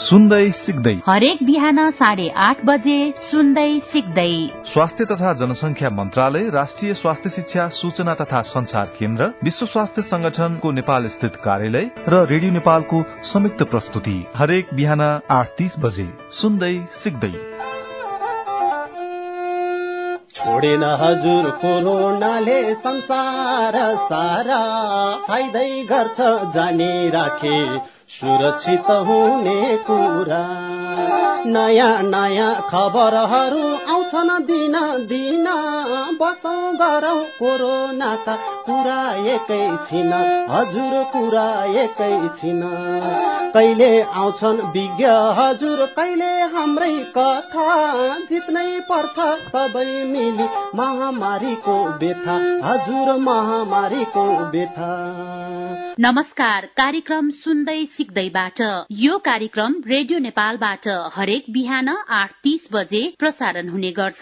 सुन्दै सिक्दै हरेक बिहान 8:30 बजे सुन्दै सिक्दै स्वास्थ्य तथा जनसंख्या मन्त्रालय, राष्ट्रिय स्वास्थ्य शिक्षा सूचना तथा संचार केन्द्र, विश्व स्वास्थ्य संगठनको नेपाल स्थित कार्यालय र रेडियो नेपालको संयुक्त प्रस्तुति हरेक बिहान 8:30 बजे सुन्दै सिक्दै। छोडेन हजुर कोरोनाले संसार सारा, फाइदै गर्छ जानी राखे सुरक्षित हुने कुरा। नयाँ नयाँ खबरहरू आउँछन् दिन दिन, बसौँ गरौँ कोरोनाका कुरा एकैछिन, हजुर कुरा एकैछिन। कहिले आउँछन् विज्ञ हजुर, कहिले हाम्रै कथा, जित्नै पर्छ सबै मिली महामारीको व्यथा, हजुर महामारीको व्यथा। नमस्कार, कार्यक्रम सुन्दै सिक्दैबाट यो कार्यक्रम रेडियो नेपालबाट हरेक बिहान 8:30 बजे प्रसारण हुने गर्छ।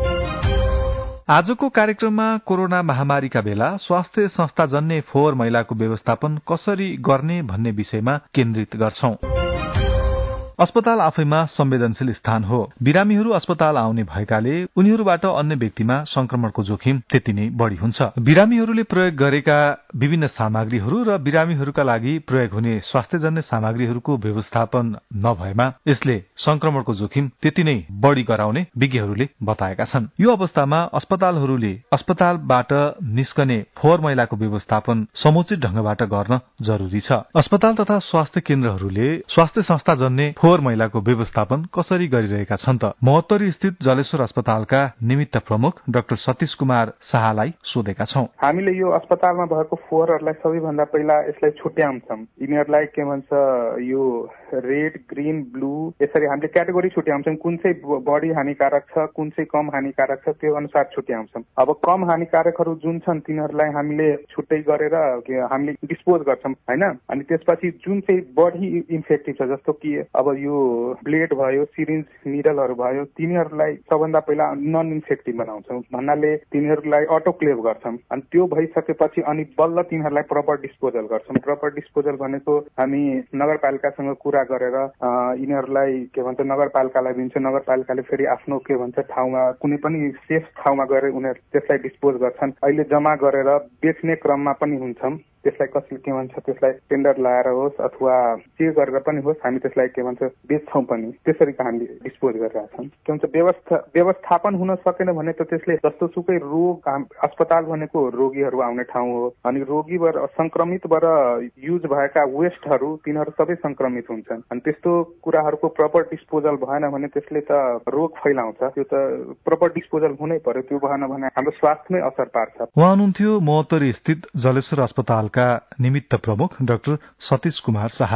आजको कार्यक्रममा कोरोना महामारीका बेला स्वास्थ्य संस्थाजन्य फोहोर मैलाको व्यवस्थापन कसरी गर्ने भन्ने विषयमा केन्द्रित गर्छौं। अस्पताल आफैमा संवेदनशील स्थान हो। बिरामीहरू अस्पताल आउने भएकाले उनीहरूबाट अन्य व्यक्तिमा संक्रमणको जोखिम त्यति नै बढ़ी हुन्छ। बिरामीहरूले प्रयोग गरेका विभिन्न सामग्रीहरू र बिरामीहरूका लागि प्रयोग हुने स्वास्थ्यजन्य सामग्रीहरूको व्यवस्थापन नभएमा यसले संक्रमणको जोखिम त्यति नै बढ़ी गराउने विज्ञहरूले बताएका छन्। यो अवस्थामा अस्पतालहरूले अस्पतालबाट निस्कने फोहोर मैलाको व्यवस्थापन समुचित ढंगबाट गर्न जरूरी छ। अस्पताल तथा स्वास्थ्य केन्द्रहरूले स्वास्थ्य संस्थाजन्य फोहोर मैलाको व्यवस्थापन कसरी गरिरहेका छन् त? महोत्तरी स्थित जलेश्वर अस्पतालका निमित्त प्रमुख डाक्टर सतीश कुमार शाहलाई सोधेका छौं। हामीले यो अस्पतालमा भएको फोहोरहरूलाई सबैभन्दा पहिला यसलाई छुट्याउँछौं। यिनीहरूलाई के भन्छ, यो रेड, ग्रीन, ब्लू यसरी हामीले क्याटेगोरी छुट्याउँछौं। कुन चाहिँ बढी हानिकारक छ, कुन चाहिँ कम हानिकारक छ, त्यो अनुसार छुट्याउँछौं। अब कम हानिकारकहरू जुन छन् तिनीहरूलाई हामीले छुट्टै गरेर हामीले डिस्पोज गर्छौं, हैन? अनि त्यसपछि जुन चाहिँ बढी इन्फेक्टिभ छ, जस्तो कि अब यो ब्लेड भयो, सिरिन्ज, निडलहरू भयो, तिनीहरूलाई सबभन्दा पहिला नन इन्फेक्टिभ बनाउँछौँ भन्नाले तिनीहरूलाई अटोक्लेभ गर्छौँ। अनि त्यो भइसकेपछि अनि बल्ल तिनीहरूलाई प्रपर डिस्पोजल गर्छौँ। प्रपर डिस्पोजल भनेको हामी नगरपालिकासँग कुरा गरेर यिनीहरूलाई के भन्छ नगरपालिकालाई दिन्छ। नगरपालिकाले फेरि आफ्नो के भन्छ ठाउँमा कुनै पनि सेफ ठाउँमा गएर उनीहरू त्यसलाई डिस्पोज गर्छन्। अहिले जम्मा गरेर बेच्ने क्रममा पनि हुन्छौँ। त्यसलाई कसले के भन्छ, त्यसलाई टेन्डर लाएर होस् अथवा जे गरेर पनि होस् हामी त्यसलाई के भन्छ बेच्छौँ पनि। त्यसरी हामीले डिस्पोज गरिरहेका छौँ। के भन्छ व्यवस्थापन हुन सकेन भने त त्यसले जस्तो सुकै रोग, अस्पताल भनेको रोगीहरू आउने ठाउँ हो। अनि रोगीबाट संक्रमितबाट युज भएका वेस्टहरू तिनीहरू सबै संक्रमित हुन्छन्। अनि त्यस्तो कुराहरूको प्रपर डिस्पोजल भएन भने त्यसले त रोग फैलाउँछ। त्यो त प्रपर डिस्पोजल हुनै पर्यो। त्यो भएन भने हाम्रो स्वास्थ्यमै असर पार्छ। उहाँ हुनुहुन्थ्यो महोत्तरी स्थित जलेश्वर अस्पताल निमित्त प्रमुख डाक्टर सतीश कुमार शाह।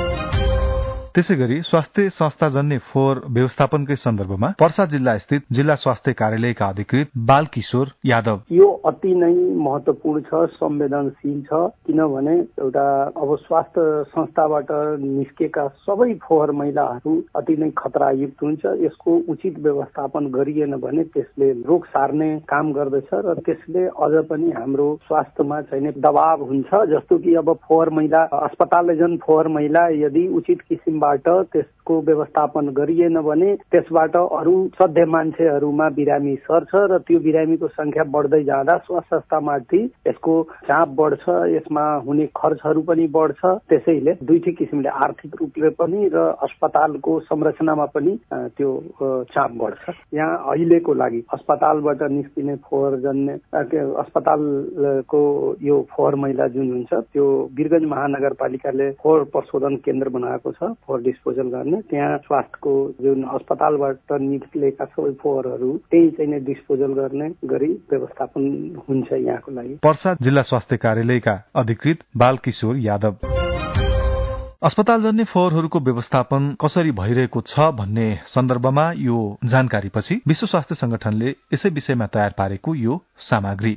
त्यसैगरी स्वास्थ्य संस्थाजन्य फोहोर व्यवस्थापनकै सन्दर्भमा पर्सा जिल्ला स्थित जिल्ला स्वास्थ्य कार्यालयका अधिकृत बालकिशोर यादव। यो अति नै महत्वपूर्ण छ, संवेदनशील छ। किनभने एउटा अब स्वास्थ्य संस्थाबाट निस्केका सबै फोहोर मैलाहरू अति नै खतरायुक्त हुन्छ। यसको उचित व्यवस्थापन गरिएन भने त्यसले रोग सार्ने काम गर्दछ र त्यसले अझ पनि हाम्रो स्वास्थ्यमा चाहिँ दबाव हुन्छ। जस्तो कि अब फोहोर मैला अस्पतालले जुन फोहोर मैला यदि उचित किसिम त्यसको व्यवस्थापन गरिएन भने त्यसबाट अरू सधैँ मान्छेहरूमा बिरामी सर्छ र त्यो बिरामीको संख्या बढ्दै जाँदा स्वास्थ्य संस्थामाथि यसको चाप बढ्छ, यसमा हुने खर्चहरू पनि बढ्छ। त्यसैले दुईटै किसिमले आर्थिक रूपले पनि र अस्पतालको संरचनामा पनि त्यो चाप बढ्छ। यहाँ अहिलेको लागि अस्पतालबाट निस्किने फोहोरजन्य अस्पतालको यो फोहोर मैला जुन हुन्छ त्यो वीरगञ्ज महानगरपालिकाले फोहोर प्रशोधन केन्द्र बनाएको छ। डिस्पोजल गर्ने त्यहाँ स्वास्थ्यको जुन अस्पतालबाट निस्केका सबै फोहोरहरू त्यही चाहिँ डिस्पोजल गर्ने गरी व्यवस्थापन हुन्छ यहाँको लागि। पर्सा जिल्ला स्वास्थ्य कार्यालयका अधिकृत बालकिशोर यादव। अस्पतालजन्य फोहोरहरूको व्यवस्थापन कसरी भइरहेको छ भन्ने सन्दर्भमा यो जानकारीपछि विश्व स्वास्थ्य संगठनले यसै विषयमा तयार पारेको यो सामग्री।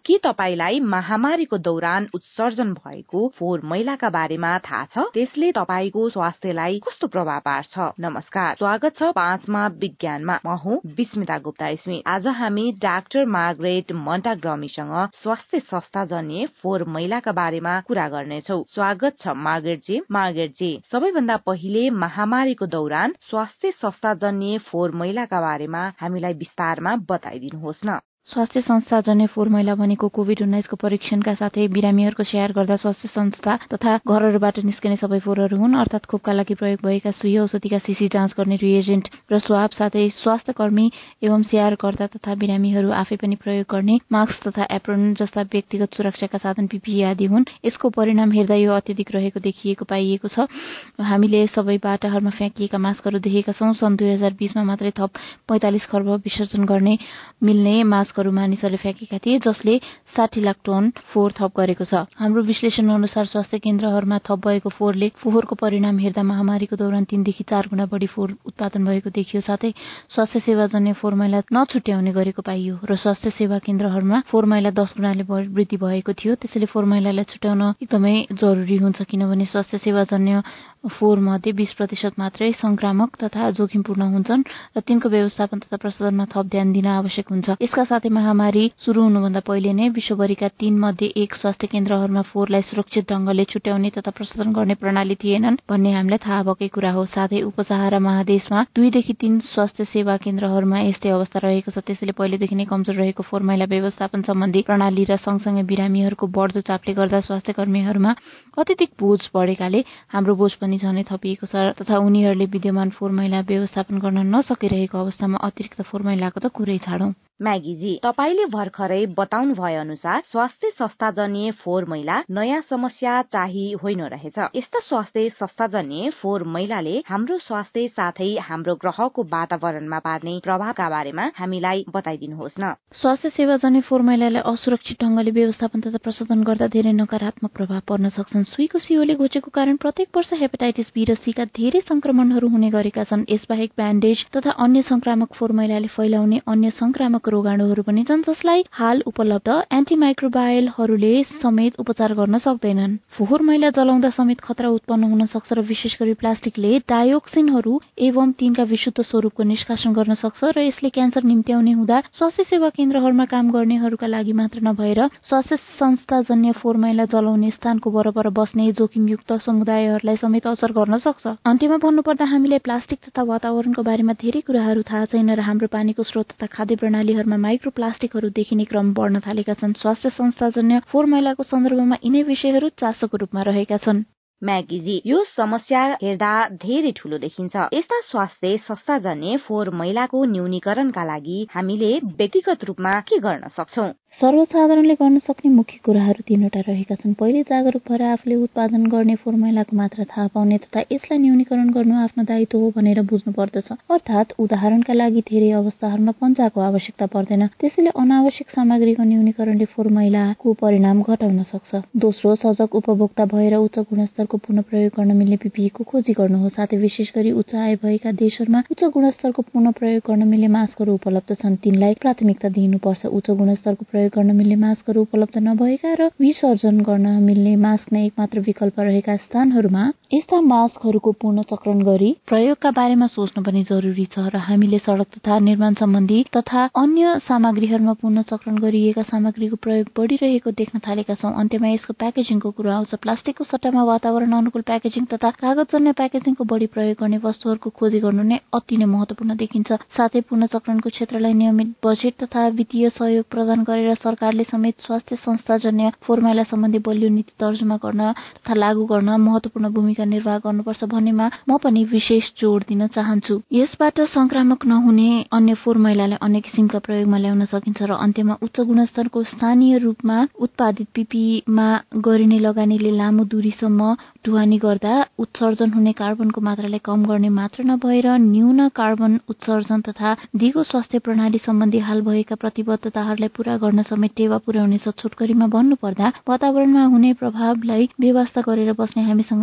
के तपाईलाई महामारीको दौरान उत्सर्जन भएको फोहोर मैलाका बारेमा थाहा छ? त्यसले तपाईको स्वास्थ्यलाई कस्तो प्रभाव पार्छ? नमस्कार, स्वागत छ 5मा विज्ञानमा। म हुँ विस्मिता गुप्ता स्मिथ। आज हामी डाक्टर मार्गरेट मोन्टाग्रमीसँग स्वास्थ्य संस्थाजन्य फोहोर मैलाका बारेमा कुरा गर्नेछौ। स्वागत छ मार्गरेटजी। मार्गरेटजी, सबैभन्दा पहिले महामारीको दौरान स्वास्थ्य संस्थाजन्य फोहोर मैलाका बारेमा हामीलाई विस्तारमा बताइदिनुहोस् न। स्वास्थ्य संस्थाजन्य फोहोर मैला भनेको कोभिड-19 को परीक्षणका साथै बिरामीहरूको स्याहार गर्दा स्वास्थ्य संस्था तथा घरहरूबाट निस्कने सबै फोहोरहरू हुन्, अर्थात खोपका लागि प्रयोग भएका सुई, औषधिका शीशी, जाँच गर्ने रिएजेन्ट र स्वाब, साथै स्वास्थ्य कर्मी एवं स्याहारकर्ता तथा बिरामीहरू आफै पनि प्रयोग गर्ने मास्क तथा एप्रोन जस्ता व्यक्तिगत सुरक्षाका साधन PPE आदि हुन्। यसको परिणाम हेर्दा यो अत्यधिक रहेको पाइएको छ। हामीले सबै बाटाहरूमा फ्याँकिएका मास्कहरू देखेका छौं। सन् 2020 मा मात्रै थप 45 खर्ब विसर्जन गर्ने मिल्ने मास्कहरू मानिसहरूले फ्याँकेका थिए, जसले 60 लाख टन फोहोर थप गरेको छ। हाम्रो विश्लेषण अनुसार स्वास्थ्य केन्द्रहरूमा थप भएको फोहोरले फोहोरको परिणाम हेर्दा महामारीको दौरान 3 देखि 4 गुणा बढी फोहोर उत्पादन भएको देखियो। साथै स्वास्थ्य सेवाजन्य फोहोर मैला नछुट्याउने गरेको पाइयो र स्वास्थ्य सेवा केन्द्रहरूमा फोहोर मैला 10 गुणाले वृद्धि भएको थियो। त्यसैले फोहोर मैलालाई छुट्याउन एकदमै जरुरी हुन्छ, किनभने स्वास्थ्य सेवाजन्य फोहोर मध्ये 20% मात्रै संक्रामक तथा जोखिमपूर्ण हुन्छन् र तिनको व्यवस्थापन तथा प्रशोधनमा थप ध्यान दिन आवश्यक हुन्छ। यसका साथै महामारी सुरु हुनुभन्दा पहिले नै विश्वभरिका 3 मध्ये 1 स्वास्थ्य केन्द्रहरूमा फोहोरलाई सुरक्षित ढंगले छुट्याउने तथा प्रशोधन गर्ने प्रणाली थिएनन् भन्ने हामीलाई थाहा भएकै कुरा हो। साथै उपसहारा महादेशमा 2 देखि 3 स्वास्थ्य सेवा केन्द्रहरूमा यस्तै अवस्था रहेको छ। त्यसैले पहिलेदेखि नै कमजोर रहेको फोहोर मैला व्यवस्थापन सम्बन्धी प्रणाली र सँगसँगै बिरामीहरूको बढ्दो चापले गर्दा स्वास्थ्य कर्मीहरूमा अत्यधिक बोझ बढेकाले हाम्रो बोझ पनि झनै थपिएको छ तथा उनीहरूले विद्यमान फोहोर मैला व्यवस्थापन गर्न नसकिरहेको अवस्थामा अतिरिक्त फोहोर मैलाको त कुरै छाडौं। म्यागीजी, तपाईले भर्खरै बताउनु भए अनुसार स्वास्थ्य संस्थाजन्य फोहोर मैला नयाँ समस्या चाहिँ होइन रहेछ। यस्ता स्वास्थ्य संस्थाजन्य फोहोर मैलाले हाम्रो स्वास्थ्य साथै हाम्रो ग्रहको वातावरणमा पार्ने प्रभावका बारेमा हामीलाई बताइदिनुहोस् न। स्वास्थ्य सेवाजन्य फोहोर मैलालाई असुरक्षित ढंगले व्यवस्थापन तथा प्रशोधन गर्दा धेरै नकारात्मक प्रभाव पर्न सक्छन्। सुईको सियोले घोचेको कारण प्रत्येक वर्ष हेपाटाइटिस B र C का धेरै संक्रमणहरू हुने गरेका छन्। यसबाहेक ब्यान्डेज तथा अन्य संक्रामक फोहोर मैलाले फैलाउने अन्य संक्रामक रोगाणुहरू पनि छन्, जसलाई हाल उपलब्ध एन्टिमाइक्रोबायलहरूले समेत उपचार गर्न सक्दैनन्। फोहोर मैला जलाउँदा समेत खतरा उत्पन्न हुन सक्छ र विशेष गरी प्लास्टिकले डायोक्सिनहरू एवं तिनका विशुद्ध स्वरूपको निष्कासन गर्न सक्छ र यसले क्यान्सर निम्त्याउने हुँदा स्वास्थ्य सेवा केन्द्रहरूमा काम गर्नेहरूका लागि मात्र नभएर स्वास्थ्य संस्थाजन्य फोहोर मैला जलाउने स्थानको वरपर बस्ने जोखिमयुक्त समुदायहरूलाई समेत असर गर्न सक्छ। अन्त्यमा भन्नुपर्दा हामीलाई प्लास्टिक तथा वातावरणको बारेमा धेरै कुराहरू थाहा छैन र हाम्रो पानीको स्रोत तथा खाद्य प्रणालीहरूमा माइक्रोप्लास्टिकहरू देखिने क्रम बढ्न थालेका छन्। स्वास्थ्य संस्थाजन्य फोहोर मैलाको सन्दर्भमा यिनै विषयहरू चासोको रूपमा रहेका छन्। म्यागीजी, यो समस्या हेर्दा धेरै ठूलो देखिन्छ। यस्ता स्वास्थ्य संस्थाजन्य फोहोर मैलाको न्यूनीकरणका लागि हामीले व्यक्तिगत रूपमा के गर्न सक्छौं? सर्वसाधारणले गर्न सक्ने मुख्य कुराहरू 3वटा रहेका छन्। पहिले, जागरुक भएर आफूले उत्पादन गर्ने फोहोर मैलाको मात्रा थाहा पाउने तथा यसलाई न्यूनीकरण गर्नु आफ्नो दायित्व हो भनेर बुझ्नु पर्दछ। अर्थात् उदाहरणका लागि धेरै अवस्थाहरूमा पञ्चाको आवश्यकता पर्दैन। त्यसैले अनावश्यक सामग्रीको न्यूनीकरणले फोहोर मैलाको परिणाम घटाउन सक्छ। दोस्रो, सजग उपभोक्ता भएर उच्च गुणस्तरको पुनः प्रयोग गर्न मिल्ने PPE को खोजी गर्नु हो। साथै विशेष गरी उच्च आय भएका देशहरूमा उच्च गुणस्तरको पुनः प्रयोग गर्न मिल्ने मास्कहरू उपलब्ध छन्, तिनलाई प्राथमिकता दिइनुपर्छ। उच्च गुणस्तरको प्रयोग गर्न मिल्ने मास्कहरू उपलब्ध नभएका र विसर्जन गर्न मिल्ने मास्क नै एकमात्र विकल्प रहेका स्थानहरूमा यस्ता मास्कहरूको पुनःचक्रण गरी प्रयोगका बारेमा सोच्नु पनि जरुरी छ र हामीले सड़क तथा निर्माण सम्बन्धी तथा अन्य सामग्रीहरूमा पुनःचक्रण गरिएका सामग्रीको प्रयोग बढिरहेको देख्न थालेका छौं। अन्त्यमा यसको प्याकेजिङको कुरा आउँछ। प्लास्टिकको सट्टामा वातावरण अनुकूल प्याकेजिङ तथा कागजजन्य प्याकेजिङको बढी प्रयोग गर्ने वस्तुहरूको खोजी गर्नु नै अति नै महत्वपूर्ण देखिन्छ। साथै पुनःचक्रणको क्षेत्रलाई नियमित बजेट तथा वित्तीय सहयोग प्रदान गरेर सरकारले समेत स्वास्थ्य संस्थाजन्य फोहोर मैला सम्बन्धी बलियो नीति तर्जुमा गर्न तथा लागू गर्न महत्वपूर्ण भूमिका निर्वाह गर्नुपर्छ भन्नेमा म पनि विशेष जोड़ दिन चाहन्छु। यसबाट संक्रामक नहुने अन्य फोहोर मैलालाई अन्य किसिमका प्रयोगमा ल्याउन सकिन्छ र अन्त्यमा उच्च गुणस्तरको स्थानीय रूपमा उत्पादित PPE मा गरिने लगानीले लामो दूरीसम्म ढुवानी गर्दा उत्सर्जन हुने कार्बनको मात्रालाई कम गर्ने मात्र नभएर न्यून कार्बन उत्सर्जन तथा दिगो स्वास्थ्य प्रणाली सम्बन्धी हाल भएका प्रतिबद्धताहरूलाई पूरा गर्न समेत टेवा पुर्याउनेछ। छोटकरीमा भन्नुपर्दा वातावरणमा हुने प्रभावलाई व्यवस्था गरेर बस्ने हामीसँग समय छैन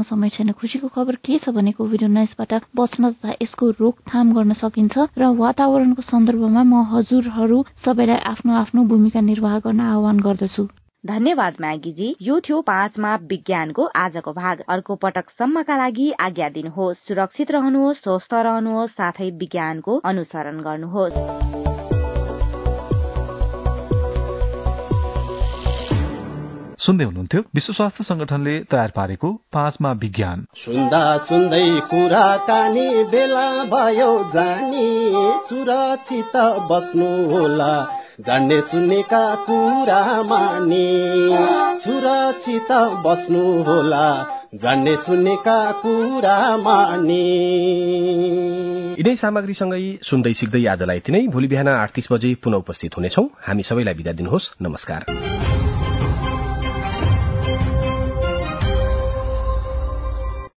सबैभन्दा खुसीको खबर के छ भने कोभिड-19बाट बच्न तथा यसको रोकथाम गर्न सकिन्छ र वातावरणको सन्दर्भमा म हजुरहरू सबैलाई आफ्नो आफ्नो भूमिका निर्वाह गर्न आह्वान गर्दछु। धन्यवाद म्यागीजी। यो थियो 5 मा विज्ञानको आजको भाग। अर्को पटकसम्मका लागि आज्ञा दिनुहोस्। सुरक्षित रहनुहोस्, स्वस्थ रहनुहोस्, साथै विज्ञानको अनुसरण गर्नुहोस्। सुन्दै हुनुहुन्थ्यो विश्व स्वास्थ्य संगठनले तयार पारेको 5 मा विज्ञान। सुन्दा सुन्दै कुराकानी बेला भयो जानी, सुरक्षित बस्नु होला जान्ने सुन्नेका कुरा मानी, सुरक्षित बस्नु होला जान्ने सुन्नेका कुरा मानी। यिनै सामग्रीसँगै सुन्दै सिक्दै आजलाई यति नै। भोलि बिहान 8:30 बजे पुनः उपस्थित हुनेछौं। हामी सबैलाई बिदा दिनुहोस्। नमस्कार।